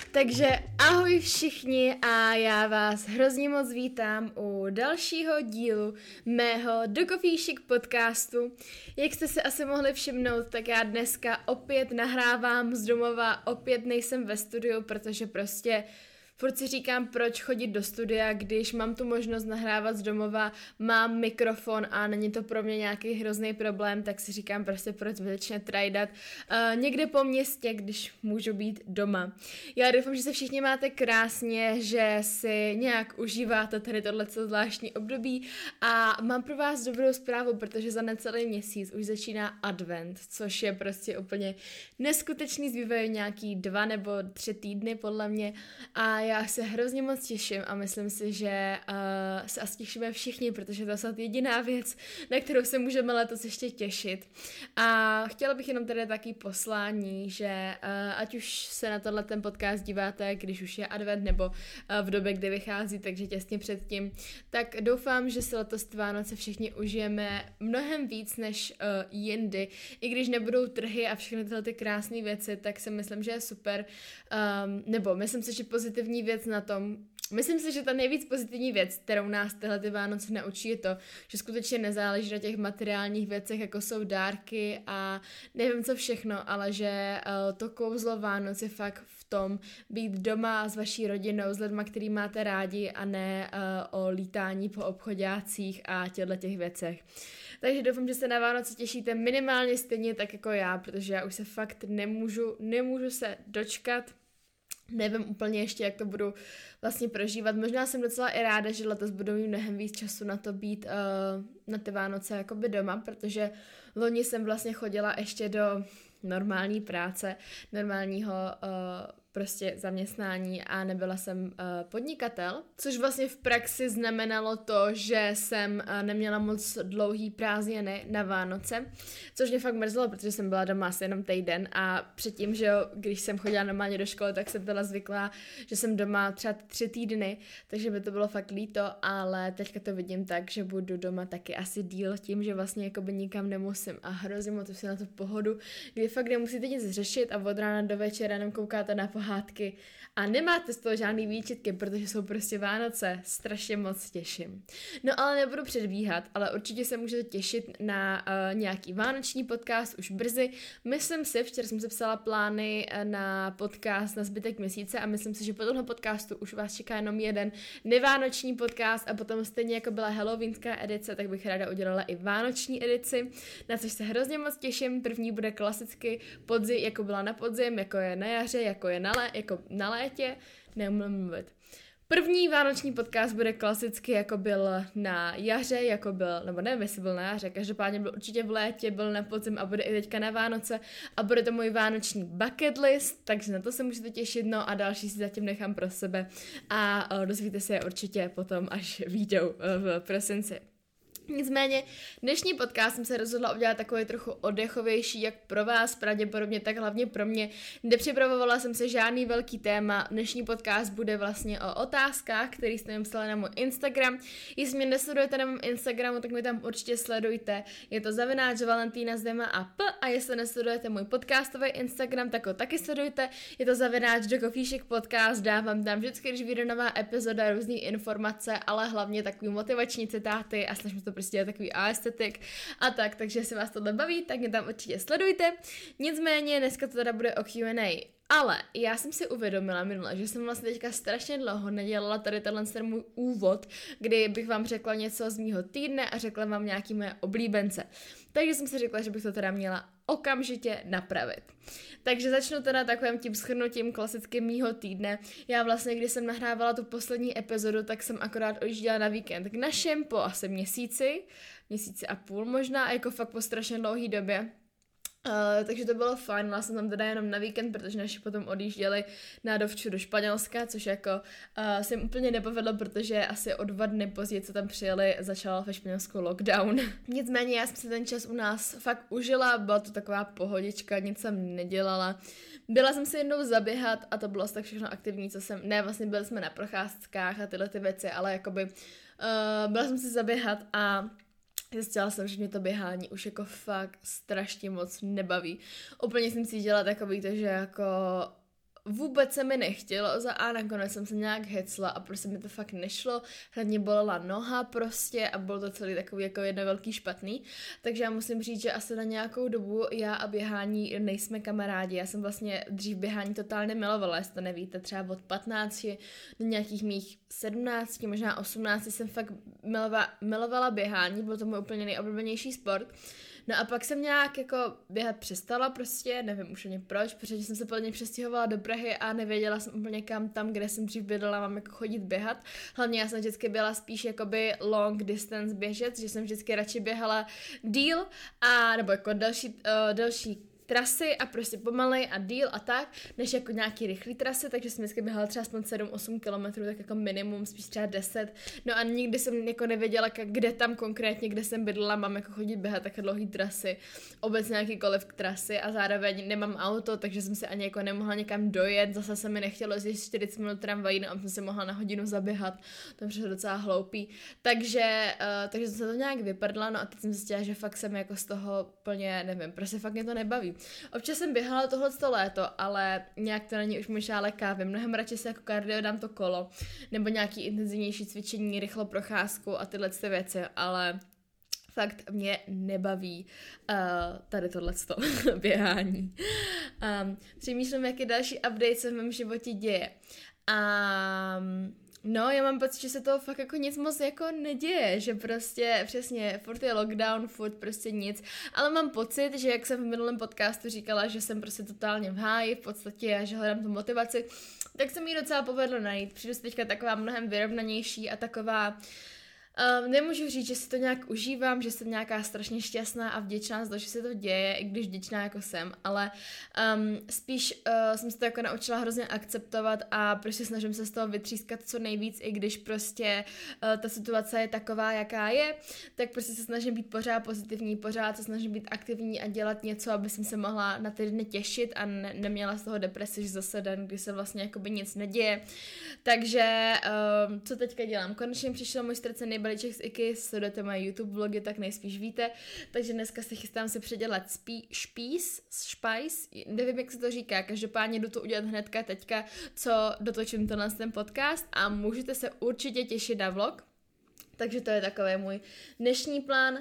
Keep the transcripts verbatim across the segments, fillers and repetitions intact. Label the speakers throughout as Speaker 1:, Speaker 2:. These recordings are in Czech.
Speaker 1: Takže ahoj všichni a já vás hrozně moc vítám u dalšího dílu mého Do Coffee Chic podcastu. Jak jste si asi mohli všimnout, tak já dneska opět nahrávám z domova, opět nejsem ve studiu, protože prostě furt si říkám, proč chodit do studia, když mám tu možnost nahrávat z domova, mám mikrofon a není to pro mě nějaký hrozný problém, tak si říkám prostě, proč zbytečně trajdat uh, někde po městě, když můžu být doma. Já doufám, že se všichni máte krásně, že si nějak užíváte tady tohleto zvláštní období a mám pro vás dobrou zprávu, protože za necelý měsíc už začíná advent, což je prostě úplně neskutečný, zbývají nějaký dva nebo tři týdny podle mě a já se hrozně moc těším a myslím si, že uh, se asi těšíme všichni, protože to je snad jediná věc, na kterou se můžeme letos ještě těšit. A chtěla bych jenom tady taky poslání, že uh, ať už se na tenhle ten podcast díváte, když už je advent nebo uh, v době, kdy vychází, takže těsně předtím, tak doufám, že se letos Vánoce všichni užijeme mnohem víc než uh, jindy. I když nebudou trhy a všechny tyhle ty krásné věci, tak si myslím, že je super. Um, nebo myslím si, že pozitivní věc na tom, myslím si, že ta nejvíc pozitivní věc, kterou nás tyhle ty Vánoce naučí, je to, že skutečně nezáleží na těch materiálních věcech, jako jsou dárky a nevím co všechno, ale že uh, to kouzlo Vánoc je fakt v tom být doma s vaší rodinou, s lidma, který máte rádi a ne uh, o lítání po obchodácích a těchto těch věcech. Takže doufám, že se na Vánoce těšíte minimálně stejně tak jako já, protože já už se fakt nemůžu, nemůžu se dočkat. Nevím úplně ještě, jak to budu vlastně prožívat. Možná jsem docela i ráda, že letos budu mít mnohem víc času na to být uh, na ty Vánoce jakoby doma, protože loni jsem vlastně chodila ještě do normální práce, normálního uh, prostě zaměstnání a nebyla jsem uh, podnikatel, což vlastně v praxi znamenalo to, že jsem uh, neměla moc dlouhý prázdniny na Vánoce, což mě fakt mrzelo, protože jsem byla doma asi jenom týden a předtím, že jo, když jsem chodila normálně do školy, tak jsem byla zvyklá, že jsem doma třeba tři týdny, takže by to bylo fakt líto, ale teďka to vidím tak, že budu doma taky asi díl tím, že vlastně jakoby nikam nemusím a hrozně moc si na tu pohodu, kdy fakt nemusíte nic řešit a od rána do večera jenom koukáte na pohádky a nemáte z toho žádný výčitky, protože jsou prostě Vánoce, strašně moc těším. No ale nebudu předbíhat, ale určitě se můžete těšit na uh, nějaký vánoční podcast už brzy. Myslím si, včera jsem se psala plány na podcast na zbytek měsíce a myslím si, že po tomhle podcastu už vás čeká jenom jeden nevánoční podcast a potom stejně jako byla halloweenská edice, tak bych ráda udělala i vánoční edici, na což se hrozně moc těším. První bude klasicky podzim, jako byla na podzim, jako je na jaře, jako je na, lé, jako na létě, neumím mluvit. První vánoční podcast bude klasicky, jako byl na jaře, jako byl, nebo nevím, jestli byl na jaře, každopádně byl určitě v létě, byl na podzim a bude i teďka na Vánoce a bude to můj vánoční bucket list, takže na to se můžete těšit, no a další si zatím nechám pro sebe a dozvíte se je určitě potom, až vyjdou v prosinci. Nicméně dnešní podcast jsem se rozhodla udělat takový trochu oddechovější, jak pro vás, pravděpodobně, tak hlavně pro mě. Nepřipravovala jsem se žádný velký téma. Dnešní podcast bude vlastně o otázkách, které jste mi psali na můj Instagram. Jestli mě nesledujete na mém Instagramu, tak mi tam určitě sledujte. Je to zavináč Valentína s dvěma a p a jestli nesledujete můj podcastový Instagram, tak ho taky sledujte. Je to zavináč Do Coffee Chic podcast, dávám tam vždycky, když vyjde nová epizoda, různé informace, ale hlavně takový motivační citáty a snažím to prostě takový aesthetik a tak, takže jestli vás tohle baví, tak mě tam určitě sledujte. Nicméně dneska to teda bude o Q and A. Ale já jsem si uvědomila minule, že jsem vlastně teďka strašně dlouho nedělala tady tenhle ten můj úvod, kdy bych vám řekla něco z mýho týdne a řekla vám nějaký moje oblíbence. Takže jsem si řekla, že bych to teda měla okamžitě napravit. Takže začnu teda takovým tím shrnutím klasickým mýho týdne. Já vlastně, když jsem nahrávala tu poslední epizodu, tak jsem akorát odjížděla na víkend k našem po asi měsíci, měsíci a půl možná, jako fakt po strašně dlouhý době. Uh, takže to bylo fajn, byla jsem tam teda jenom na víkend, protože naši potom odjížděli na dovču do Španělska, což jako uh, se jim úplně nepovedlo, protože asi o dva dny později, co tam přijeli, začal ve Španělsku lockdown. Nicméně já jsem si ten čas u nás fakt užila, byla to taková pohodička, nic jsem nedělala. Byla jsem si jednou zaběhat a to bylo asi tak všechno aktivní, co jsem, ne, vlastně byli jsme na procházkách a tyhle ty věci, ale jakoby uh, byla jsem si zaběhat a zjistila jsem, že mě to běhání už jako fakt strašně moc nebaví. Úplně jsem cítila takový to, že jako vůbec se mi nechtělo za A, nakonec jsem se nějak hecla a prostě mi to fakt nešlo, hlavně bolela noha prostě a bylo to celý takový jako jedno velký špatný, takže já musím říct, že asi na nějakou dobu já a běhání nejsme kamarádi, já jsem vlastně dřív běhání totálně milovala, jestli to nevíte, třeba od patnácti do nějakých mých sedmnácti, možná osmnácti jsem fakt milova, milovala běhání, byl to můj úplně nejoblíbenější sport. No a pak jsem nějak jako běhat přestala prostě, nevím už ani proč, protože jsem se plně přestěhovala do Prahy a nevěděla jsem úplně kam tam, kde jsem dřív bydlela, mám jako chodit běhat. Hlavně já jsem vždycky byla spíš jakoby long distance běžec, že jsem vždycky radši běhala díl a nebo jako další, uh, další trasy a prostě pomalej a díl a tak, než jako nějaký rychlý trasy, takže jsem vždycky běhala třeba aspoň sedm osm kilometrů, tak jako minimum, spíš třeba deset. No a nikdy jsem jako nevěděla, kde tam konkrétně, kde jsem bydlela, mám jako chodit běhat také dlouhý trasy, obecně nějakýkoliv trasy a zároveň nemám auto, takže jsem si ani jako nemohla někam dojet, zase se mi nechtělo jezdit čtyřicet minut tramvají, no a jsem si mohla na hodinu zaběhat, to je prostě docela hloupý. Takže, uh, takže jsem se to nějak vyprdla, no a teď jsem zjistila, že fakt jsem jako z toho plně, nevím, prostě fakt mě to nebaví. Občas jsem běhala tohleto léto, ale nějak to není už můj šálek kávy. Mnohem radši se jako kardio dám to kolo, nebo nějaký intenzivnější cvičení, rychlo procházku a tyhle ty věci, ale fakt mě nebaví uh, tady tohleto běhání. Um, přemýšlím, jaký další update se v mém životě děje. Um, No, já mám pocit, že se toho fakt jako nic moc jako neděje, že prostě přesně furt je lockdown, furt prostě nic, ale mám pocit, že jak jsem v minulém podcastu říkala, že jsem prostě totálně v háji v podstatě a že hledám tu motivaci, tak se mi ji docela povedlo najít. Přijdu si teďka taková mnohem vyrovnanější a taková Um, nemůžu říct, že si to nějak užívám, že jsem nějaká strašně šťastná a vděčná za to, že se to děje, i když vděčná jako jsem, ale um, spíš uh, jsem se to jako naučila hrozně akceptovat a prostě snažím se z toho vytřískat co nejvíc, i když prostě uh, ta situace je taková, jaká je, tak prostě se snažím být pořád pozitivní, pořád se snažím být aktivní a dělat něco, aby jsem se mohla na ty dny těšit a ne- neměla z toho depresi, že zase den, kdy se vlastně jakoby nic neděje. Takže um, co teďka dělám? Konečně přišel můj ztracený balíček z IKEA, sledujete moje YouTube vlogy, tak nejspíš víte, takže dneska se chystám si předělat spí, špís, špajs, nevím, jak se to říká, každopádně jdu to udělat hnedka teďka, co dotočím tenhle ten podcast a můžete se určitě těšit na vlog. Takže to je takový můj dnešní plán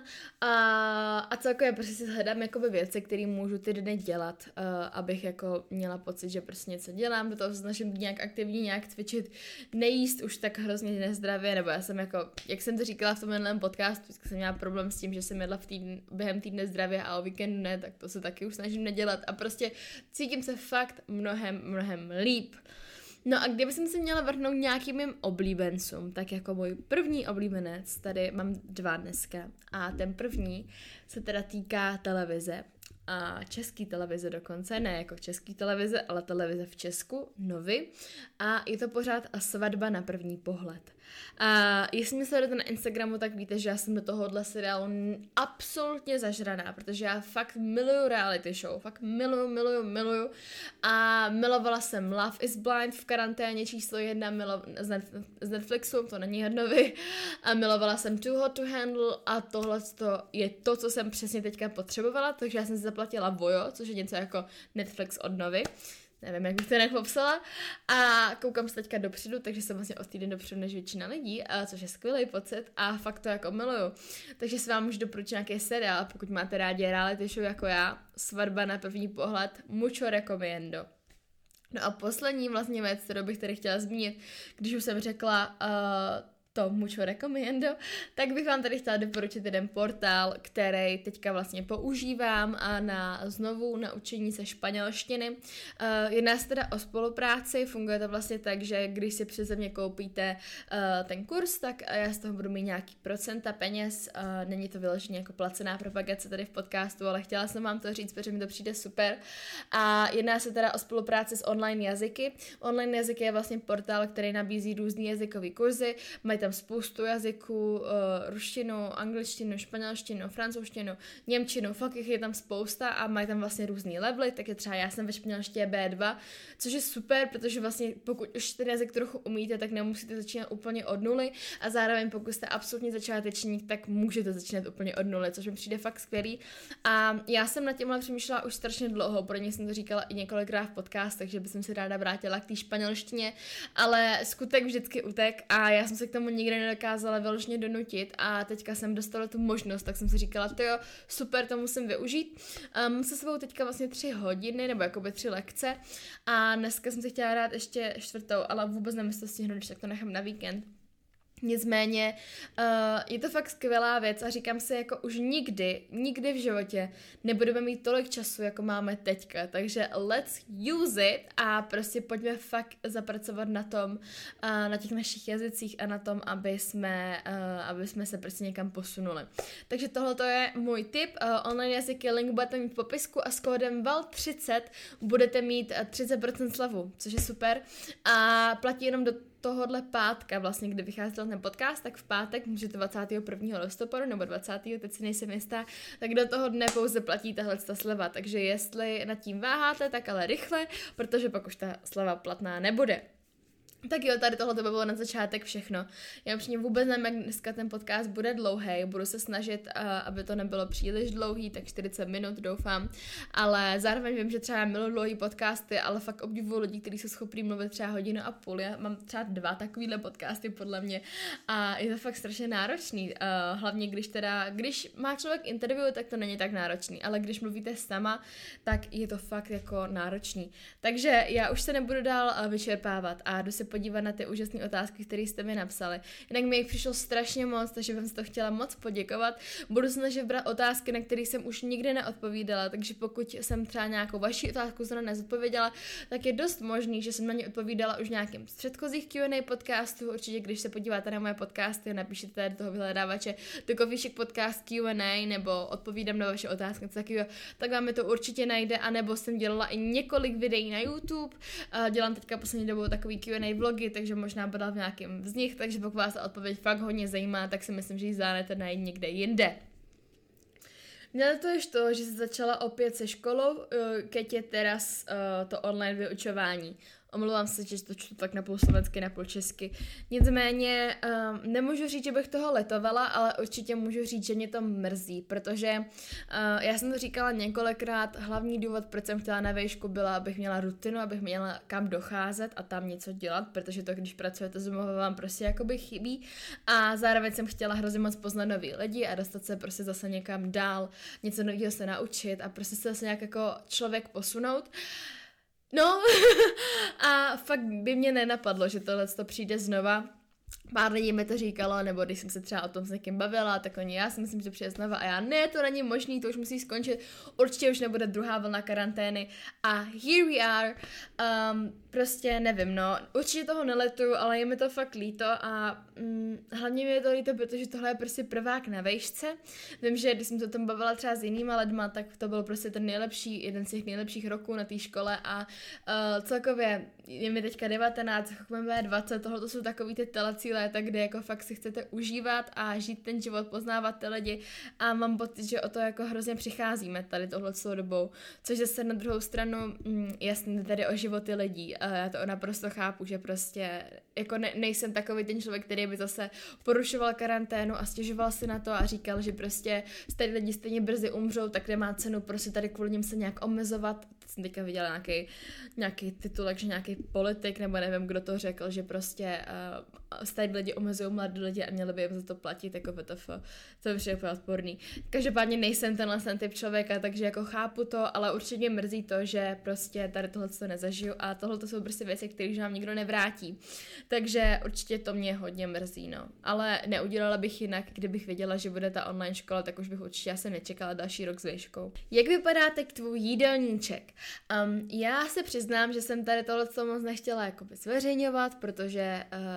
Speaker 1: a, a celkově prostě si hledám jakoby věci, které můžu ty dny dělat, uh, abych jako měla pocit, že prostě něco dělám, do toho se snažím být nějak aktivní, nějak cvičit, nejíst už tak hrozně nezdravě, nebo já jsem jako, jak jsem to říkala v tom minulém podcastu, jsem měla problém s tím, že jsem jedla v týdn, během týdne zdravě a o víkendu ne, tak to se taky už snažím nedělat a prostě cítím se fakt mnohem, mnohem líp. No a kdyby jsem se měla vrhnout nějakým mým oblíbencům, tak jako můj první oblíbenec, tady mám dva dneska a ten první se teda týká televize a český televize dokonce, ne jako český televize, ale televize v Česku, Novy a je to pořád Svatba na první pohled. A jestli mě sledujete na Instagramu, tak víte, že já jsem do tohohle seriálu absolutně zažraná, protože já fakt miluju reality show, fakt miluju, miluju, miluju a milovala jsem Love is Blind v karanténě číslo jedna milo, z Netflixu, to není Novy, a milovala jsem Too Hot to Handle a tohle je to, co jsem přesně teďka potřebovala, takže já jsem si zaplatila Vojo, což je něco jako Netflix od Novy. Nevím, jak bych to jinak popsala. A koukám se teďka dopředu, takže jsem vlastně o týden dopředu než většina lidí, a což je skvělý pocit a fakt to jako miluju. Takže si vám můžu doporučit nějaký seriál, pokud máte rádi reality show jako já, Svatba na první pohled, mucho recomiendo. No a poslední vlastně věc, kterou bych tady chtěla zmínit, když už jsem řekla uh, to mucho recomiendo, tak bych vám tady chtěla doporučit jeden portál, který teďka vlastně používám a na znovu naučení se španělštiny. Uh, jedná se teda o spolupráci, funguje to vlastně tak, že když si přeze mě koupíte uh, ten kurz, tak já z toho budu mít nějaký procenta peněz, uh, není to vyloženě jako placená propagace tady v podcastu, ale chtěla jsem vám to říct, protože mi to přijde super. A jedná se teda o spolupráci s online jazyky. Online jazyky je vlastně portál, který nabízí různý jazykové kurzy, mají tam spoustu jazyků, uh, ruštinu, angličtinu, španělštinu, francouzštinu, němčinu, fakt jich je tam spousta a mají tam vlastně různý levely, takže třeba já jsem ve španělštině bé dva, což je super, protože vlastně pokud už ten jazyk trochu umíte, tak nemusíte začínat úplně od nuly a zároveň pokud jste absolutně začátečník, tak můžete začínat úplně od nuly, což mi přijde fakt skvělý. A já jsem nad tímhle přemýšlela už strašně dlouho, pro ně jsem to říkala i několikrát v podcast, takže bych se ráda vrátila k té španělštině, ale skutek vždycky utek a já jsem se k tomu nikdy nedokázala vyloženě donutit a teďka jsem dostala tu možnost, tak jsem si říkala, to jo, super, to musím využít. Um, mám se sebou teďka vlastně tři hodiny, nebo jakoby tři lekce a dneska jsem si chtěla dát ještě čtvrtou, ale vůbec nemyslím to stihnout, když tak to nechám na víkend. Nicméně uh, je to fakt skvělá věc a říkám si, jako už nikdy, nikdy v životě nebudeme mít tolik času, jako máme teďka, takže let's use it a prostě pojďme fakt zapracovat na tom, uh, na těch našich jazycích a na tom, aby jsme, uh, aby jsme se prostě někam posunuli. Takže tohle je můj tip, uh, online jazyky, link budete mít v popisku a s kódem val třicet budete mít třicet procent slavu, což je super a platí jenom do tohohle pátka, vlastně, kdy vychází ten podcast, tak v pátek můžete dvacátého prvního listopadu nebo dvacátého teď si nejsem jistá, tak do toho dne pouze platí tahle sleva, takže jestli nad tím váháte, tak ale rychle, protože pak už ta sleva platná nebude. Tak jo, tady tohle to by bylo na začátek všechno. Já určitě vůbec nevím, jak dneska ten podcast bude dlouhý, budu se snažit, uh, aby to nebylo příliš dlouhý, tak čtyřicet minut doufám, ale zároveň vím, že třeba miluji dlouhý podcasty, ale fakt obdivuju lidi, kteří jsou schopní mluvit třeba hodinu a půl, já mám třeba dva takovýhle podcasty podle mě a je to fakt strašně náročný, uh, hlavně když teda, když má člověk interview, tak to není tak náročný, ale když mluvíte sama, tak je to fakt jako náročný. Takže já už se nebudu dál uh, vyčerpávat a jdu se podívat na ty úžasné otázky, které jste mi napsali. Jinak mi jich přišlo strašně moc, takže bych to chtěla moc poděkovat. Budu snažit brát otázky, na které jsem už nikdy neodpovídala, takže pokud jsem třeba nějakou vaši otázku zrovna nezodpověděla, tak je dost možný, že jsem na ně odpovídala už v nějakém z předchozích Q and A podcastů. Určitě, když se podíváte na moje podcasty, napíšete do toho vyhledávače The Coffee Chic Podcast Q and A nebo odpovídám na vaše otázky, takového, tak vám to určitě najde, anebo jsem dělala i několik videí na YouTube. Dělám teďka poslední dobou takový Q and A vlogy, takže možná byla v nějakém z nich, takže pokud vás ta odpověď fakt hodně zajímá, tak si myslím, že ji zvládnete najít někde jinde. Měla to ještě to, že se začala opět se školou, keď je teraz uh, to online vyučování. Omlouvám se, že to čtu tak na půl slovensky, na půl česky. Nicméně um, nemůžu říct, že bych toho letovala, ale určitě můžu říct, že mě to mrzí, protože uh, já jsem to říkala několikrát, hlavní důvod, proč jsem chtěla na výšku, byla, abych měla rutinu, abych měla kam docházet a tam něco dělat, protože to, když pracujete z domova, vám prostě jakoby chybí a zároveň jsem chtěla hrozně moc poznat nový lidi a dostat se prostě zase někam dál, něco nového se naučit a prostě se zase nějak jako člověk posunout. No a fakt by mě nenapadlo, že tohle to přijde znova. Pár lidí mi to říkalo, nebo když jsem se třeba o tom s někým bavila, tak oni, já si myslím, že to přijde znova a já, ne, to není možný, to už musí skončit, určitě už nebude druhá vlna karantény a here we are, um, prostě nevím, no, určitě toho neletuju, ale je mi to fakt líto a mm, hlavně mi je to líto, protože tohle je prostě prvák na vejšce, vím, že když jsem se o tom bavila třeba s jinýma lidma, tak to byl prostě ten nejlepší, jeden z těch nejlepších roků na té škole a uh, celkově je mi teďka devatenáct, chodíme dvacet, tohle to jsou takový ty telecí léta, kde jako fakt si chcete užívat a žít ten život, poznávat ty lidi a mám pocit, že o to jako hrozně přicházíme tady tohle celou dobou, což zase na druhou stranu, mm, jasně, tady o životy lidí a já to naprosto chápu, že prostě jako ne, nejsem takový ten člověk, který by zase porušoval karanténu a stěžoval si na to a říkal, že prostě tady lidi stejně brzy umřou, tak nemá cenu prostě tady kvůli nim se nějak omezovat. Teď jsem teďka viděla nějaký, nějaký titulek, že nějaký politik, nebo nevím, kdo to řekl, že prostě uh, tady lidi omezují mladí lidi a měli by jim za to platit, jako V T F. To je úplně odporný. Každopádně nejsem tenhle ten typ člověka, takže jako chápu to, ale určitě mrzí to, že prostě tady tohle to nezažiju a tohle to jsou prostě věci, které už nám nikdo nevrátí. Takže určitě to mě hodně mrzí, no. Ale neudělala bych jinak, kdybych věděla, že bude ta online škola, tak už bych určitě asi nečekala další rok s výškou. Jak vypadá teď tvůj jídelníček? Um, já se přiznám, že jsem tady tohle moc nechtěla jakoby zveřejňovat, protože uh, nevím,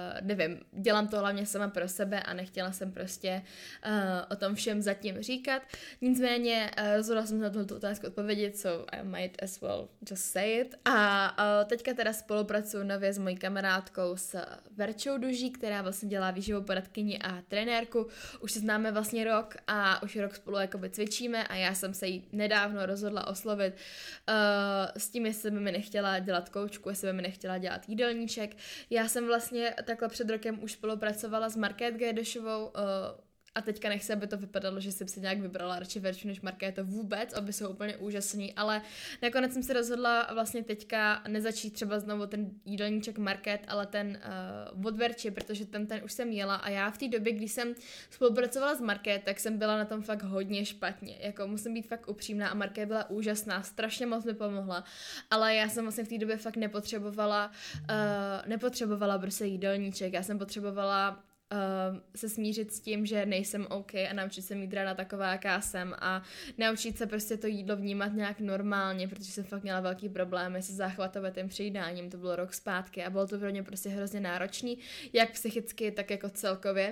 Speaker 1: nevím, dělám to hlavně sama pro sebe a nechtěla jsem prostě uh, o tom všem zatím říkat. Nicméně uh, rozhodla jsem na tuto otázku odpovědět, so I might as well just say it. A uh, teďka teda spolupracuji nově s mojí kamarádkou s Verčou Duží, která vlastně dělá výživovou poradkyni a trenérku. Už se známe vlastně rok a už rok spolu jakoby cvičíme a já jsem se jí nedávno rozhodla oslovit uh, s tím, jestli by mi nechtěla dělat koučku, jestli by mi nechtěla dělat jídelníček. Já jsem vlastně takhle před rokem už spolupracovala s Markétou Gajdešovou uh, a teďka nechci, aby to vypadalo, že jsem si nějak vybrala radši Verču než Markétu vůbec, aby jsou úplně úžasný, ale nakonec jsem se rozhodla vlastně teďka nezačít třeba znovu ten jídelníček Markét, ale ten uh, od Verči, protože ten, ten už jsem jela a já v té době, když jsem spolupracovala s Markét, tak jsem byla na tom fakt hodně špatně, jako musím být fakt upřímná a Markét byla úžasná, strašně moc mi pomohla, ale já jsem vlastně v té době fakt nepotřebovala, uh, nepotřebovala prostě jídelníček, já jsem potřebovala Uh, se smířit s tím, že nejsem OK a naučit se mít ráda taková, jaká jsem a naučit se prostě to jídlo vnímat nějak normálně, protože jsem fakt měla velký problémy se záchvatovým přejídáním, to bylo rok zpátky a bylo to pro mě prostě hrozně náročný, jak psychicky, tak jako celkově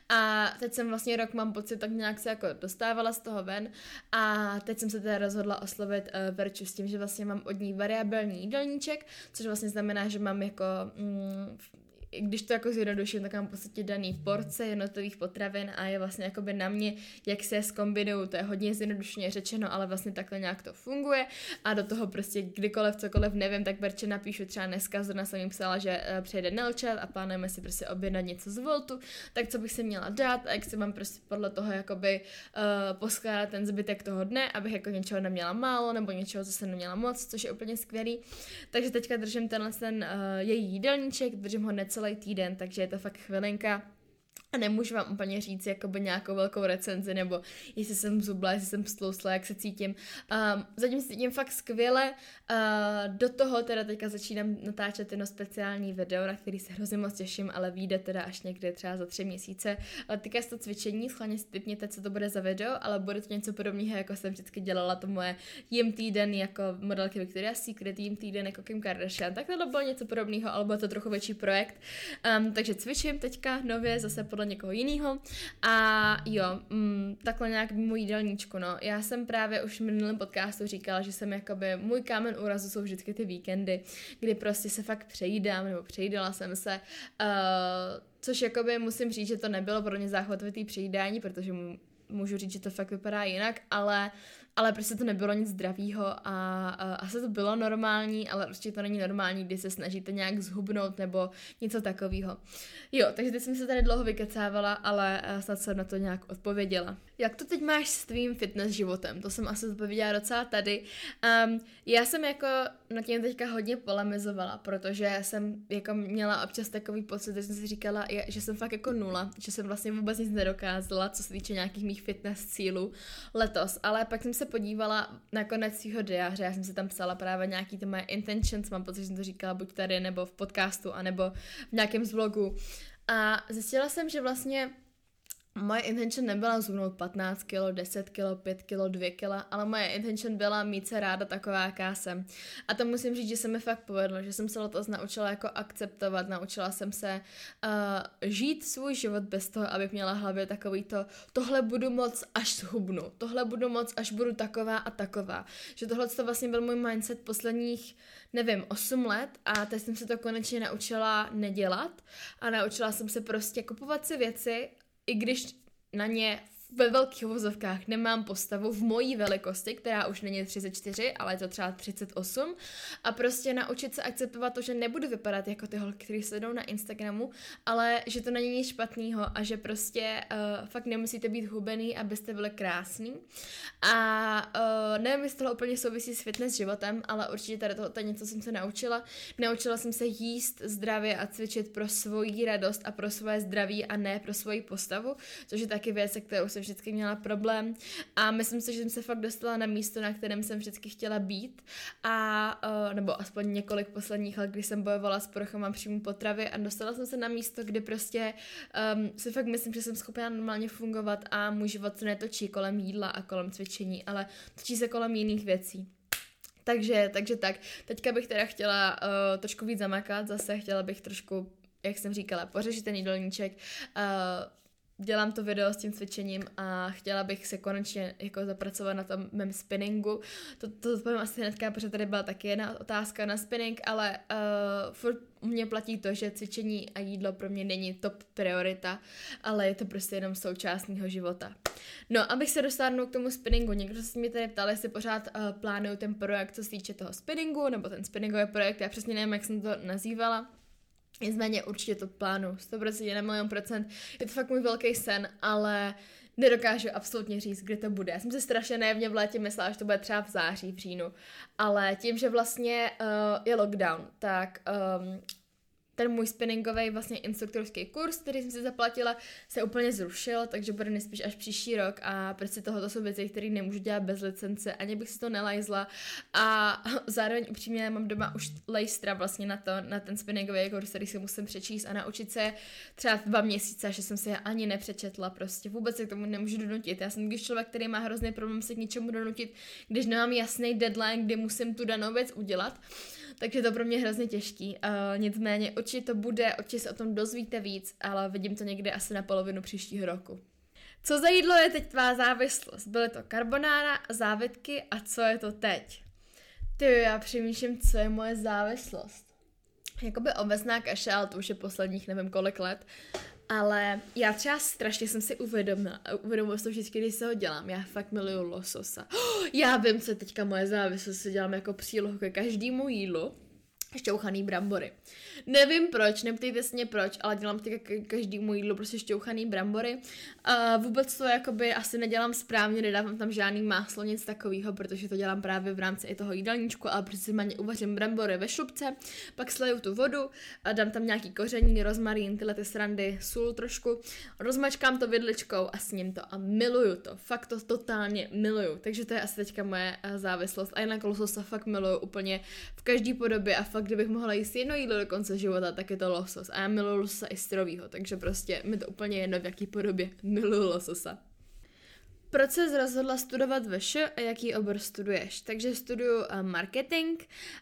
Speaker 1: a teď jsem vlastně rok, mám pocit, tak nějak se jako dostávala z toho ven a teď jsem se teda rozhodla oslovit uh, Verču s tím, že vlastně mám od ní variabilní jídelníček, což vlastně znamená, že mám jako mm, když to jako zjednoduším, tak mám v podstatě daný porce jednotlivých potravin a je vlastně jakoby na mě, jak se je zkombinuju, to je hodně zjednodušeně řečeno, ale vlastně takhle nějak to funguje a do toho prostě kdykoliv, cokoliv nevím, tak Verče napíšu třeba dneska, zrovna jsem jim psala, že uh, přijede Nelčat a plánujeme si prostě objednat něco z Voltu, tak co bych si měla dát a jak si mám prostě podle toho jakoby uh, poskládat ten zbytek toho dne, abych jako něčeho neměla málo nebo něčeho, co jsem neměla moc, což je úplně skvělý. Takže teďka držím tenhle ten uh, její jídelníček, držím ho necelý týden, takže je to fakt chvilinka a nemůžu vám úplně říct jakoby nějakou velkou recenzi, nebo jestli jsem zubla, jestli jsem stlousla, jak se cítím. Um, zatím se cítím fakt skvěle. Uh, do toho teda teďka začínám natáčet jedno speciální video, na který se hrozně moc těším, ale vyjde teda až někde třeba za tři měsíce. Ale týká se to cvičení, schválně si tipněte, co to bude za video, ale bude to něco podobného, jako jsem vždycky dělala to moje jim týden jako modelky Victoria's Secret, jim týden jako Kim Kardashian. Tak to bylo něco podobného, ale bylo to trochu větší projekt. Um, takže cvičím teďka nově, zase podle někoho jiného. A jo, mm, takhle nějak můj jídelníčku, no. Já jsem právě už v minulém podcastu říkala, že jsem jakoby, můj kámen úrazu jsou vždycky ty víkendy, kdy prostě se fakt přejídám, nebo přejídala jsem se, uh, což jakoby musím říct, že to nebylo pro mě záchvatovitý přejídání, protože mu, můžu říct, že to fakt vypadá jinak, ale ale prostě to nebylo nic zdravýho a, a asi to bylo normální, ale prostě to není normální, když se snažíte nějak zhubnout nebo něco takového. Jo, takže teď jsem se tady dlouho vykecávala, ale snad jsem na to nějak odpověděla. Jak to teď máš s tvým fitness životem? To jsem asi odpověděla docela tady. Um, já jsem jako na tím teďka hodně polemizovala, protože jsem jako měla občas takový pocit, že jsem si říkala, že jsem fakt jako nula, že jsem vlastně vůbec nic nedokázala, co se týče nějakých mých fitness cílů letos, ale pak jsem se podívala na konec svýho diáře, já jsem si tam psala právě nějaký ty moje intentions, mám pocit, že jsem to říkala buď tady, nebo v podcastu, anebo v nějakém z vlogu. A zjistila jsem, že vlastně moje intention nebyla zhubnout patnáct kilo, deset kilo, pět kilo, dvě kila, ale moje intention byla mít se ráda taková, jaká jsem. A to musím říct, že se mi fakt povedlo, že jsem se letos naučila jako akceptovat, naučila jsem se uh, žít svůj život bez toho, abych měla v hlavě takový to, tohle budu moc, až zhubnu, tohle budu moc, až budu taková a taková. Že tohle to vlastně byl můj mindset posledních, nevím, osm let a teď jsem se to konečně naučila nedělat a naučila jsem se prostě kupovat si věci, i když na ně ve velkých vozovkách nemám postavu v mojí velikosti, která už není třicet čtyři, ale je to třeba třicet osm a prostě naučit se akceptovat to, že nebudu vypadat jako ty holky, které se jdou na Instagramu, ale že to není nic špatného a že prostě uh, fakt nemusíte být hubený, abyste byli krásný. A uh, nevím, jestli tohle úplně souvisí s fitness životem, ale určitě tady tohle je něco, co jsem se naučila. Naučila jsem se jíst zdravě a cvičit pro svoji radost a pro svoje zdraví a ne pro svoji postavu, což je taky věc, se kterou jsem vždycky měla problém a myslím si, že jsem se fakt dostala na místo, na kterém jsem vždycky chtěla být a uh, nebo aspoň několik posledních let, kdy jsem bojovala s poruchama příjmu potravy a dostala jsem se na místo, kde prostě um, si fakt myslím, že jsem schopná normálně fungovat a můj život se netočí kolem jídla a kolem cvičení, ale točí se kolem jiných věcí. Takže, takže tak. Teďka bych teda chtěla uh, trošku víc zamakat, zase chtěla bych trošku jak jsem říkala, pořešit ten jídelníček, uh, dělám to video s tím cvičením a chtěla bych se konečně jako zapracovat na tom mém spinningu. To, to povím asi hnedka, protože tady byla taky jedna otázka na spinning, ale uh, furt u mě platí to, že cvičení a jídlo pro mě není top priorita, ale je to prostě jenom součást mého života. No, abych se dostala k tomu spinningu, někdo se mě tady ptal, jestli pořád uh, plánuju ten projekt, co se týče toho spinningu, nebo ten spinningový projekt, já přesně nevím, jak jsem to nazývala. Nicméně určitě to plánu, sto procent, na milion procent, je to fakt můj velký sen, ale nedokážu absolutně říct, kdy to bude. Já jsem si strašně naivně v létě myslela, že to bude třeba v září, v říjnu, ale tím, že vlastně uh, je lockdown, tak um, ten můj spinningový vlastně instruktorský kurz, který jsem si zaplatila, se úplně zrušil, takže bude nejspíš až příští rok a prostě tohoto jsou věci, které nemůžu dělat bez licence, ani bych si to nelajzla a zároveň upřímně mám doma už lejstra vlastně na to, na ten spinningový kurz, který si musím přečíst a naučit se třeba dva měsíce, že jsem si je ani nepřečetla, prostě vůbec se k tomu nemůžu donutit. Já jsem když člověk, který má hrozný problém se k něčemu donutit, když nemám jasný deadline, kdy musím tu danou věc udělat. Takže to pro mě hrozně těžký. Uh, nicméně určitě to bude, určitě se o tom dozvíte víc, ale vidím to někdy asi na polovinu příštího roku. Co za jídlo je teď tvá závislost? Byly to carbonara, závitky a co je to teď? Ty, já přemýšlím, co je moje závislost. Jakoby ovesná kaše, ale to už je posledních nevím kolik let. Ale já třeba strašně jsem si uvědomila, uvědomila to vždycky, když se ho dělám. Já fakt miluju lososa. Oh, já vím, co je teďka moje závislost, se dělám jako přílohu ke každému jídlu. Šťouchaný brambory. Nevím proč, neptejte se mě proč, ale dělám teďka každému jídlu prostě šťouchaný brambory. A vůbec to jakoby asi nedělám správně, nedávám tam žádný máslo, nic takového, protože to dělám právě v rámci i toho jídelníčku, ale prostě si uvařím brambory ve šlupce, pak sleju tu vodu a dám tam nějaký koření, rozmarín, tyhle ty srandy, sůl trošku, rozmačkám to vidličkou a sním to a miluju to, fakt to totálně miluju, takže to je asi teďka moje závislost a jinak lososa fakt miluju úplně v každý podobě a fakt kdybych mohla jíst jedno jídlo do konce života, tak je to losos. A já miluji lososa i syrovýho, takže prostě mi to úplně jedno, v jaký podobě miluji lososa. Proč jsi rozhodla studovat V Š a jaký obor studuješ? Takže studuju uh, marketing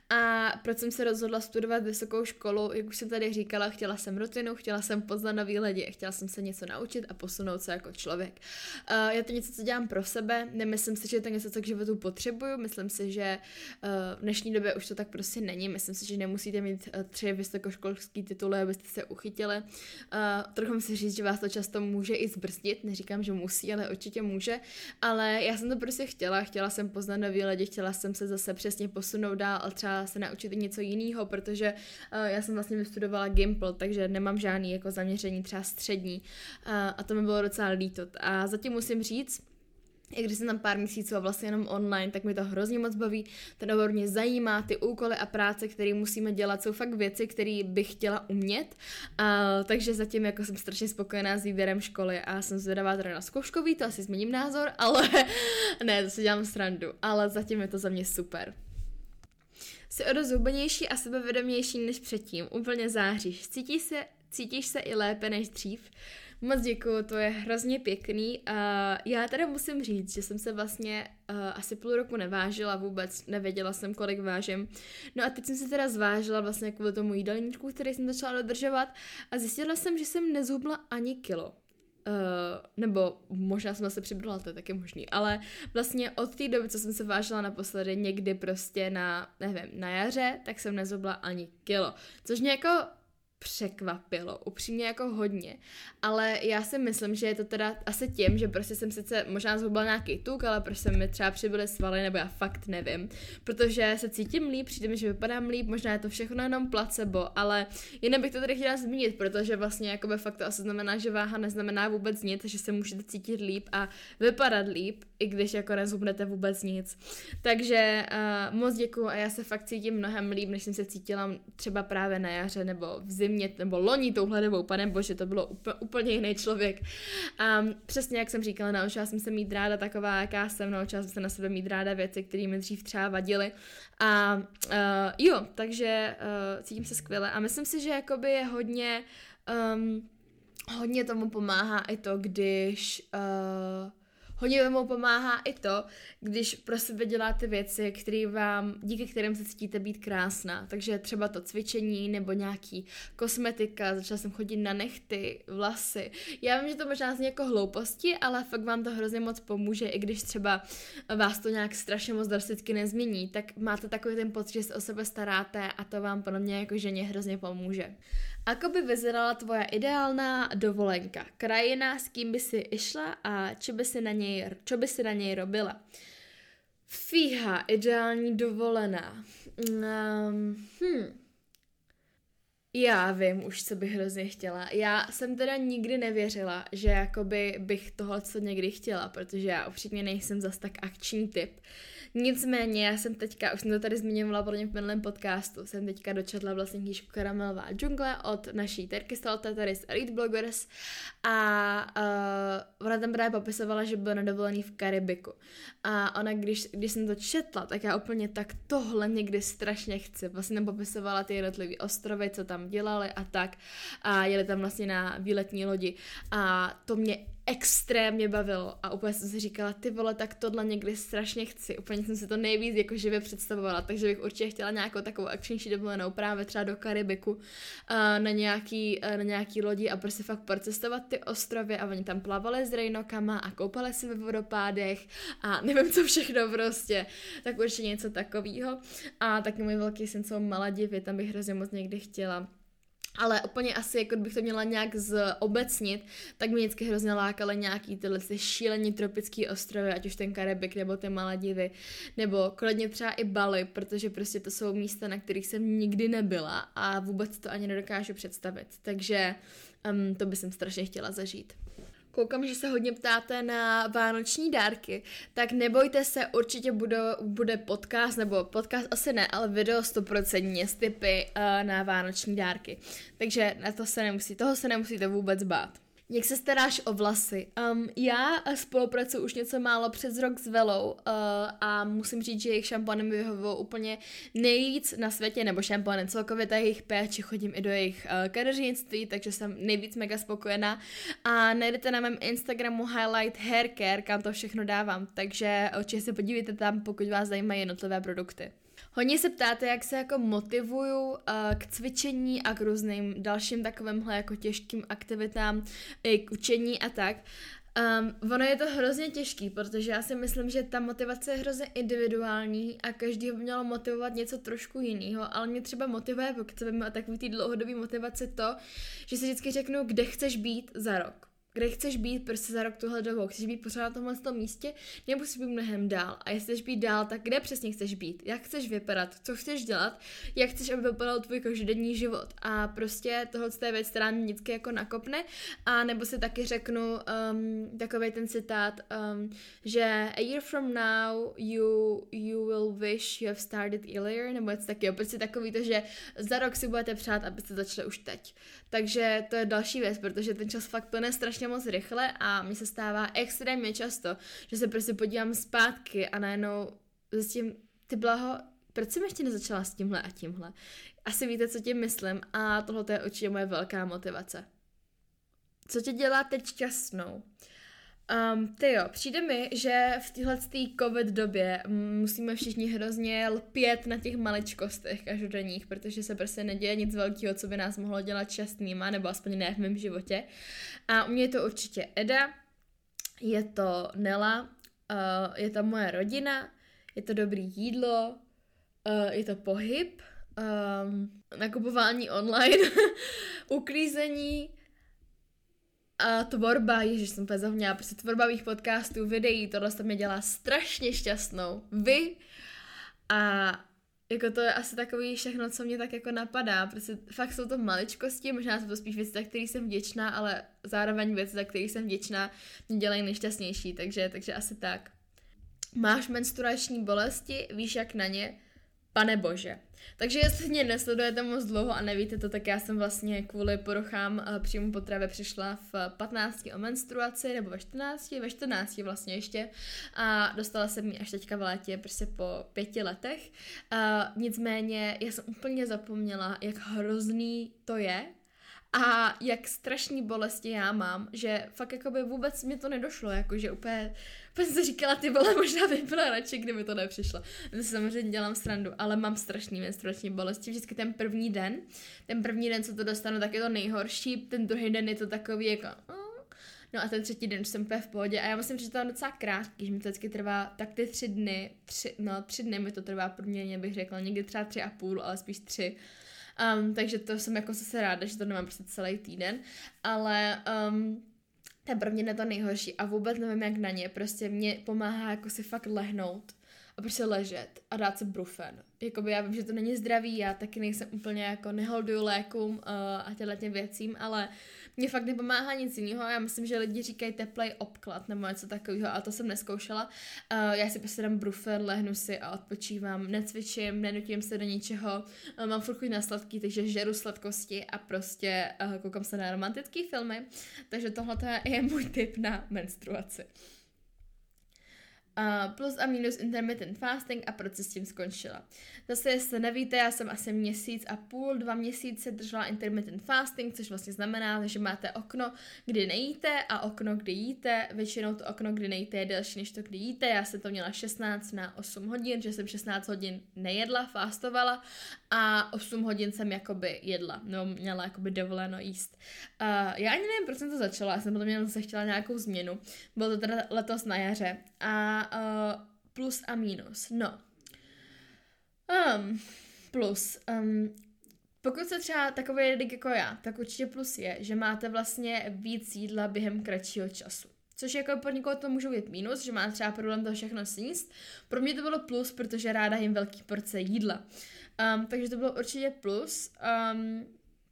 Speaker 1: a proč jsem se rozhodla studovat vysokou školu, jak už jsem tady říkala, chtěla jsem rutinu, chtěla jsem poznat nový lidi, chtěla jsem se něco naučit a posunout se jako člověk. Uh, je to něco, co dělám pro sebe, nemyslím si, že je to něco, co k životu potřebuju, myslím si, že uh, v dnešní době už to tak prostě není, myslím si, že nemusíte mít uh, tři vysokoškolský tituly, abyste se uchytili. Uh, trochu si říct, že vás to často může i zbrzdit, neříkám, že musí, ale určitě může. Ale já jsem to prostě chtěla, chtěla jsem poznat nový lidi, chtěla jsem se zase přesně posunout dál a třeba se naučit i něco jiného, protože uh, já jsem vlastně vystudovala Gimple, takže nemám žádný jako zaměření třeba střední uh, a to mi bylo docela líto. A zatím musím říct, i když jsem tam pár měsíců a vlastně jenom online, tak mi to hrozně moc baví, ten obor mě zajímá, ty úkoly a práce, které musíme dělat, jsou fakt věci, které bych chtěla umět, a, takže zatím jako jsem strašně spokojená s výběrem školy a jsem zvědavá teda na zkouškový, to asi změním názor, ale ne, to si dělám srandu, ale zatím je to za mě super. Jsi o dost hubenější a sebevědomější než předtím, úplně záříš, cítíš se, cítíš se i lépe než dřív? Moc děkuju, to je hrozně pěkný. Uh, já teda musím říct, že jsem se vlastně uh, asi půl roku nevážila vůbec, nevěděla jsem, kolik vážím. No a teď jsem se teda zvážila vlastně kvůli tomu jídelníčku, který jsem začala dodržovat a zjistila jsem, že jsem nezhubla ani kilo. Uh, nebo možná jsem se přibrala, to je taky možný, ale vlastně od té doby, co jsem se vážila naposledy někdy prostě na, nevím, na jaře, tak jsem nezhubla ani kilo, což mě jako překvapilo, upřímně jako hodně, ale já si myslím, že je to teda asi tím, že prostě jsem sice možná zhubla nějaký tuk, ale prostě mi třeba přibyly svaly, nebo já fakt nevím, protože se cítím líp, přijde mi, že vypadám líp, možná je to všechno jenom placebo, ale jinak bych to tady chtěla zmínit, protože vlastně jakoby fakt to asi znamená, že váha neznamená vůbec nic, že se můžete cítit líp a vypadat líp, i když jako nezhubnete vůbec nic. Takže uh, moc děkuju a já se fakt cítím mnohem líp, než jsem se cítila třeba právě na jaře nebo v zimě, nebo loni touhle dobou, pane bože, to bylo úplně, úplně jiný člověk. Um, přesně jak jsem říkala, naučila jsem se mít ráda taková, jaká jsem, naučila jsem se na sebe mít ráda věci, které mi dřív třeba vadily. A uh, jo, takže uh, cítím se skvěle a myslím si, že jakoby je hodně, um, hodně tomu pomáhá i to, když uh, Hodně tomu pomáhá i to, když pro sebe děláte věci, které vám, díky kterým se cítíte být krásná. Takže třeba to cvičení nebo nějaký kosmetika, začala jsem chodit na nehty, vlasy. Já vím, že to možná zní jako hlouposti, ale fakt vám to hrozně moc pomůže, i když třeba vás to nějak strašně moc drasticky nezmění, tak máte takový ten pocit, že se o sebe staráte a to vám podle mě jako ženě hrozně pomůže. Ako by vyzerala tvoja ideálna dovolenka? Krajina, s kým by si išla a čo by si na něj, čo by si na něj robila? Fíha, ideální dovolená. Um, hm. Já vím už, co bych hrozně chtěla. Já jsem teda nikdy nevěřila, že jakoby bych tohle co někdy chtěla, protože já upřímně nejsem zas tak akční typ. Nicméně já jsem teďka, už jsem to tady zmiňovala podle mě v minulém podcastu, jsem teďka dočetla vlastně knížku Karamelová džungle od naší Terky Salta, tady z Elite Bloggers a uh, ona tam právě popisovala, že byla na dovolený v Karibiku. A ona, když, když jsem to četla, tak já úplně tak tohle někdy strašně chci. Vlastně tam popisovala ty jednotlivé ostrovy, co tam dělali a tak. A jeli tam vlastně na výletní lodi. A to mě extrémně bavilo a úplně jsem si říkala, ty vole, tak tohle někdy strašně chci. Úplně jsem si to nejvíc jako živě představovala, takže bych určitě chtěla nějakou takovou akčnější dovolenou právě třeba do Karibiku na nějaký, na nějaký lodi a prostě fakt procestovat ty ostrovy a oni tam plavali s rejnokama a koupali se ve vodopádech a nevím co všechno prostě, tak určitě něco takového. A taky můj velký sen jsou Maledivy, tam bych hrozně moc někdy chtěla. Ale úplně asi, jako bych to měla nějak zobecnit, tak mě vždycky hrozně lákaly nějaký tyhle šílení tropický ostrovy, ať už ten Karibik nebo ty Maledivy, nebo klidně třeba i Bali, protože prostě to jsou místa, na kterých jsem nikdy nebyla a vůbec to ani nedokážu představit. Takže um, to bych jsem strašně chtěla zažít. Koukám, že se hodně ptáte na vánoční dárky, tak nebojte se, určitě bude, bude podcast, nebo podcast asi ne, ale video sto procent s tipy uh, na vánoční dárky. Takže na to se nemusí, toho se nemusíte vůbec bát. Jak se staráš o vlasy? Um, já spolupracuji už něco málo přes rok s Velou uh, a musím říct, že jejich šampony mi vyhovují úplně nejvíc na světě, nebo šampony celkově, tak jejich péči, chodím i do jejich uh, kadeřnictví, takže jsem nejvíc mega spokojená a najdete na mém Instagramu Highlight Hair Care, kam to všechno dávám, takže určitě se podívejte tam, pokud vás zajímají jednotlivé produkty. Hodně se ptáte, jak se jako motivuju uh, k cvičení a k různým dalším takovýmhle jako těžkým aktivitám, i k učení a tak. Um, ono je to hrozně těžký, protože já si myslím, že ta motivace je hrozně individuální a každý by mělo motivovat něco trošku jiného, ale mě třeba motivuje, pokud chceme takový ty dlouhodobý motivace to, že si vždycky řeknu, kde chceš být za rok. Kde chceš být prostě za rok tuhle dobou? Chceš být pořád na tomhle tom místě? Nebo chceš být mnohem dál? A jestli chceš být dál, tak kde přesně chceš být? Jak chceš vypadat? Co chceš dělat? Jak chceš, aby vypadal tvůj každodenní život? A prostě tohle je věc, která mě vždycky jako nakopne. A nebo si taky řeknu um, takový ten citát, um, že a year from now you, you will wish you have started earlier, nebo něco taky, prostě takový to, že za rok si budete přát, abyste začali už teď. Takže to je další věc, protože ten čas fakt plyne strašně moc rychle a mi se stává extrémně často, že se prostě podívám zpátky a najednou zjistím, ty blaho, proč jsem ještě nezačala s tímhle a tímhle? Asi víte, co tím myslím a tohle je určitě moje velká motivace. Co tě dělá teď šťastnou? Um, tyjo, přijde mi, že v téhle covid době musíme všichni hrozně lpět na těch maličkostech každodenních, protože se prostě neděje nic velkého, co by nás mohlo dělat šťastnýma, nebo aspoň ne v mém životě. A u mě je to určitě Eda, je to Nela, uh, je to moje rodina, je to dobrý jídlo, uh, je to pohyb, um, nakupování online, uklízení, a tvorba, ježiš, jsem úplně zapomněla, prostě tvorba mých podcastů, videí, tohle to mě dělá strašně šťastnou. Vy a jako to je asi takový všechno, co mě tak jako napadá, prostě fakt jsou to maličkosti, možná jsou to spíš věci, za který jsem vděčná, ale zároveň věci, za který jsem vděčná, mě dělají nejšťastnější, takže, takže asi tak. Máš menstruační bolesti, víš jak na ně? Pane bože. Takže jestli mě nesledujete moc dlouho a nevíte to, tak já jsem vlastně kvůli poruchám příjmu potravy přišla v patnácti o menstruaci, nebo ve čtrnácti, ve čtrnácti vlastně ještě a dostala jsem ji až teďka v létě, prostě po pěti letech. A nicméně já jsem úplně zapomněla, jak hrozný to je a jak strašný bolesti já mám, že fakt jakoby vůbec mi to nedošlo, jakože úplně, úplně jsem si říkala, ty vole, možná bych byla radši, kdyby to nepřišlo. To si samozřejmě dělám srandu, ale mám strašný menstruační bolesti, vždycky ten první den, ten první den, co to dostanu, tak je to nejhorší, ten druhý den je to takový jako... No a ten třetí den už jsem úplně v pohodě a já myslím, že to je docela krátký, že mi to vždycky trvá tak ty tři dny, tři, no tři dny mi to trvá průměrně, bych řekla, někdy třeba tři a půl, ale spíš tři. Um, takže to jsem jako zase ráda, že to nemám prostě celý týden, ale um, ten první den je to nejhorší a vůbec nevím jak na ně, prostě mě pomáhá jako si fakt lehnout a prostě ležet a dát si brufen. Jakoby já vím, že to není zdravý, já taky nejsem úplně jako neholduju lékům uh, a těmhletěm věcím, ale mě fakt nepomáhá nic jiného. Já myslím, že lidi říkají teplej obklad nebo něco takového, a to jsem neskoušela. Uh, já si prostě dám brufen, lehnu si a odpočívám, necvičím, nenutím se do ničeho, uh, mám furt chuť na sladký, takže žeru sladkosti a prostě uh, koukám se na romantické filmy, takže tohle je můj tip na menstruaci. Uh, plus a minus intermittent fasting a proč s tím skončila. Zase, jestli nevíte, já jsem asi měsíc a půl, dva měsíce držela intermittent fasting, což vlastně znamená, že máte okno, kdy nejíte a okno, kdy jíte. Většinou to okno, kdy nejíte, je delší než to, kdy jíte. Já jsem to měla šestnáct na osm hodin, že jsem šestnáct hodin nejedla, fastovala a osm hodin jsem jakoby jedla, no měla jakoby dovoleno jíst. Uh, já ani nevím, proč jsem to začala, já jsem potom měla zase chtěla nějakou změnu. Bylo to teda letos na jaře a Uh, plus a minus. No. Um, plus. Um, pokud se třeba takový jedik jako já, tak určitě plus je, že máte vlastně víc jídla během kratšího času. Což jako pro někoho to může být minus, že má třeba problém to všechno sníst. Pro mě to bylo plus, protože ráda jim velký porce jídla. Um, takže to bylo určitě plus. Um,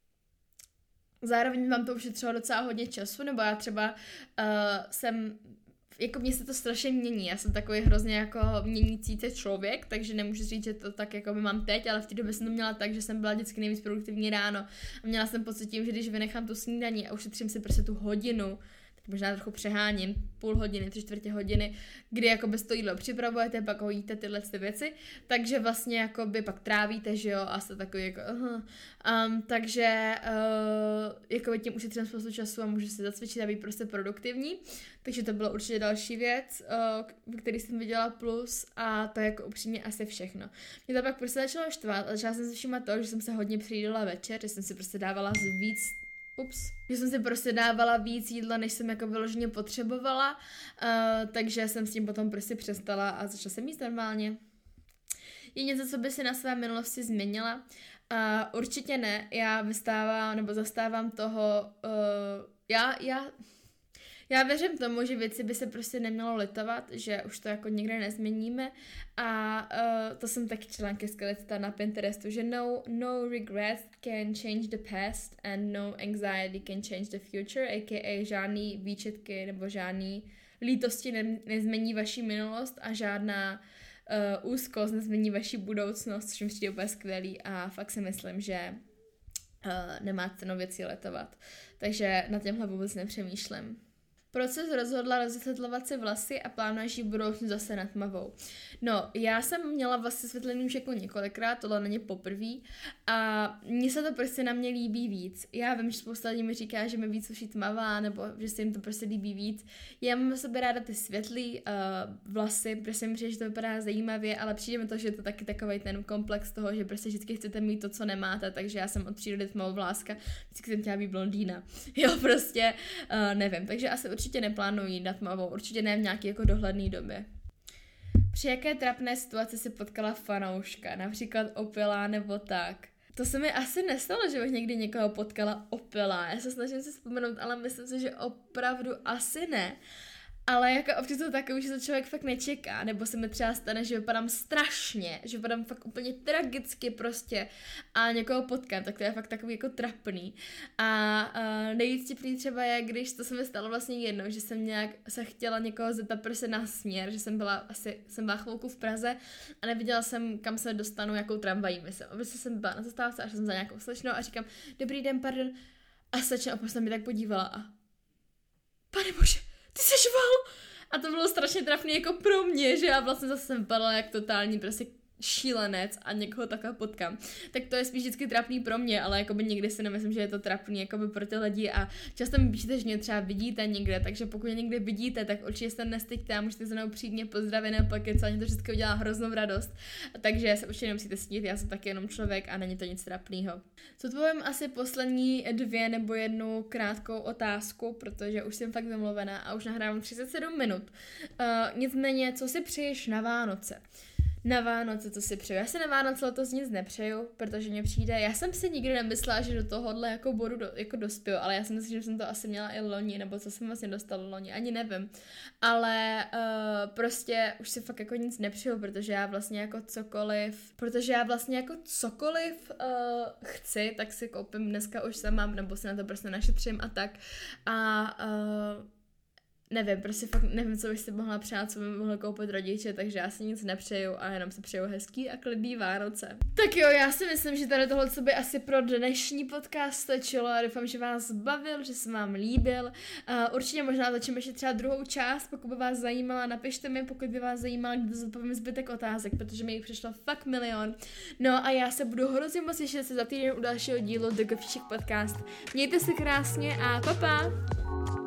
Speaker 1: zároveň vám to ušetřilo docela hodně času, nebo já třeba uh, jsem jako mně se to strašně mění, já jsem takový hrozně jako měnící se člověk, takže nemůžu říct, že to tak jako by mám teď, ale v té době jsem to měla tak, že jsem byla vždycky nejvíc produktivní ráno a měla jsem pocit tím, že když vynechám tu snídaní a ušetřím si prostě tu hodinu, tak možná trochu přeháním, půl hodiny, tři čtvrtě hodiny, kdy jako bez to jídlo připravujete, pak ho jíte tyhle ty věci, takže vlastně jako by pak trávíte, že jo, a jste takový jako uh, um, takže uh, jako by tím ušetřím spoustu času a můžu si zacvičit a být prostě produktivní, takže to bylo určitě další věc, uh, který jsem viděla plus a to je jako upřímně asi všechno. Mě to pak prostě začalo štvát, ale já jsem si všimla to, že jsem se hodně přijídala večer, že jsem si prostě dávala z víc Ups. Že jsem si prostě dávala víc jídla, než jsem jako vyloženě potřebovala, uh, takže jsem s tím potom prostě přestala a začala jsem jíst normálně. Je něco, co by si na své minulosti změnila? Uh, určitě ne, já vystávám nebo zastávám toho, uh, já, já, já věřím tomu, že věci by se prostě nemělo litovat, že už to jako nikdy nezměníme a uh, to jsem taky články skvělita na Pinterestu, že no, no regret can change the past and no anxiety can change the future, aka žádný výčetky nebo žádný lítosti ne- nezmění vaši minulost a žádná uh, úzkost nezmění vaši budoucnost, což mi přijde úplně skvělý a fakt si myslím, že uh, nemá cenu věci litovat. Takže na těmhle vůbec nepřemýšlím. Proč jsi rozhodla rozsvětlovat si vlasy a plánuješ ji budoucnu zase nad tmavou? No, já jsem měla vlasy světlený už jako několikrát, tohle není poprvý a mně se to prostě na mě líbí víc. Já vím, že spousta lidí mi říká, že mi víc už je tmavá, nebo že se jim to prostě líbí víc. Já mám sebe ráda ty světlý uh, vlasy, prostě mi přijde, že to vypadá zajímavě, ale přijde mi to, že je to taky takovej ten komplex toho, že prostě vždycky chcete mít to, co nemáte, takže já jsem od přírody tmavovláska, vždycky jsem chtěla být blondýna. Jo, prostě uh, nevím, takže asi určitě neplánuji jít na tmavou, určitě ne v nějaký jako dohledný době. Při jaké trapné situaci si potkala fanouška, například opilá nebo tak? To se mi asi nestalo, že bych někdy někoho potkala opilá, já se snažím si vzpomenout, ale myslím si, že opravdu asi ne. Ale jako občas to takový, že to člověk fakt nečeká, nebo se mi třeba stane, že vypadám strašně, že vypadám fakt úplně tragicky prostě a někoho potkám, tak to je fakt takový jako trapný. A uh, nejvíc tipný třeba je, když to se mi stalo vlastně jednou, že jsem nějak se chtěla někoho zeptat prostě na směr, že jsem byla asi, jsem byla chvilku v Praze a neviděla jsem, kam se dostanu, jakou tramvají, myslím. Obvykle jsem byla na zastávce a šla jsem za nějakou slečnou a říkám, dobrý den, pardon, a slečna opět se mi tak podívala a pane bože, ty seš val! A to bylo strašně trapný jako pro mě, že já vlastně zase jsem vypadala jak totální prostě šílenec a někoho takhle potkám. Tak to je spíš vždycky trapný pro mě, ale jakoby nikdy si nemyslím, že je to trapný jakoby pro ty lidi a často mi píšete, že mě třeba vidíte někde, takže pokud mě někde vidíte, tak určitě se nestyďte a můžete se mnou přijít mě pozdravit nebo pokecat, mě to vždycky udělá hroznou radost. Takže se určitě nemusíte stydit, já jsem taky jenom člověk a není to nic trapného. Co tvojím asi poslední dvě nebo jednu krátkou otázku, protože už jsem fakt vymluvená a už nahrávám třicet sedm minut. Uh, nicméně, co si přeješ na Vánoce? Na Vánoce, co si přeju. Já se na Vánoce letos nic nepřeju, protože mně přijde, já jsem si nikdy nemyslela, že do tohohle jako bodu do, jako dospěju, ale já si myslím, že jsem to asi měla i loni, nebo co jsem vlastně dostala loni, ani nevím. Ale uh, prostě už si fakt jako nic nepřeju, protože já vlastně jako cokoliv, protože já vlastně jako cokoliv uh, chci, tak si koupím dneska už sama, nebo si na to prostě našetřím a tak. A uh, nevím, prostě fakt nevím, co bych si mohla přát, co by mohla koupit rodiče, takže já si nic nepřeju a jenom si přeju hezký a klidný Vánoce. Tak jo, já si myslím, že tady tohle by asi pro dnešní podcast stačilo a doufám, že vás bavil, že se vám líbil. Uh, určitě možná začneme ještě třeba druhou část, pokud by vás zajímala, napište mi, pokud by vás zajímala, kdy zodpovím zbytek otázek, protože mi jich přišlo fakt milion. No a já se budu hrozně moc těšit se za týden u dalšího dílu The Coffee Chic Podcast. Mějte se krásně a pa pa!